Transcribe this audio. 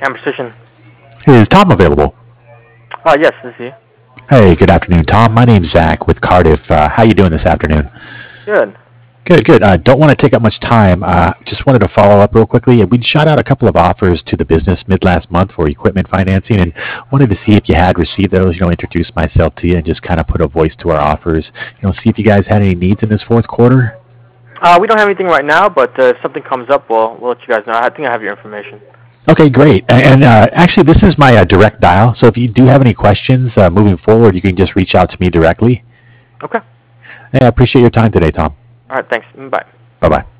Precision. Is Tom available? Yes, this is he. Hey, good afternoon, Tom. My name's Zach with Cardiff. How you doing this afternoon? Good. Good, good. Don't want to take up much time. Just wanted to follow up real quickly. We shot out a couple of offers to the business mid last month for equipment financing, and wanted to see if you had received those. Introduce myself to you and just kind of put a voice to our offers. See if you guys had any needs in this fourth quarter. We don't have anything right now, but if something comes up, we'll let you guys know. I think I have your information. Okay, great. And actually, this is my direct dial. So if you do have any questions moving forward, you can just reach out to me directly. Okay. Hey, I appreciate your time today, Tom. All right, thanks. Bye. Bye-bye.